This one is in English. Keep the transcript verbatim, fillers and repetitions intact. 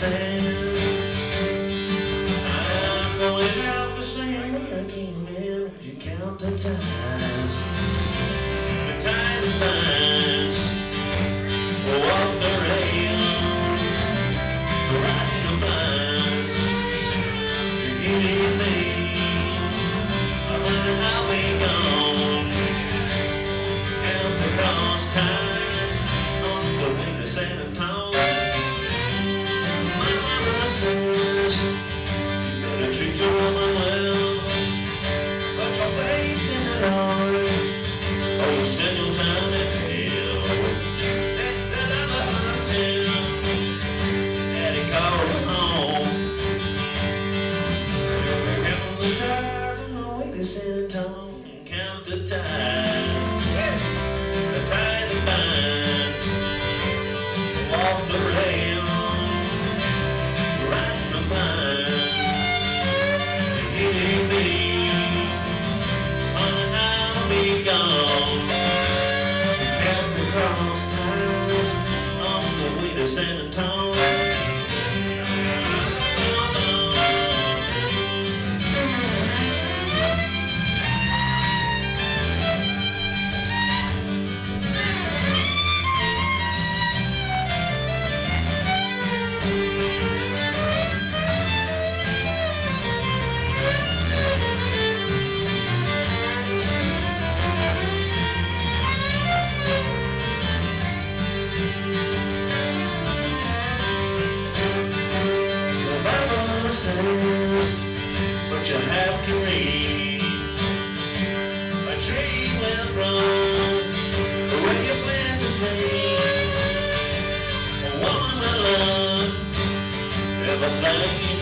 sand. I'm going out the same way I came in. Would you count the ties? The tie that binds, walk the rail, ride the binds. If you need me, I wonder how we gone. Count the cross ties on the way to San Antonio. My mama says you better treat your woman well. Put your faith in the Lord, or you'll spend your time in hell. Let that other hotel, Daddy called her home. Count the ties on the way to San Antonio. Count the ties, the tie that binds, walk the rail, ride the binds. If you need me, honey, I'll be gone. Count the cross ties on the way to San Antonio. Says, but you have to read. A tree will grow where you plant the seed. A woman will love everything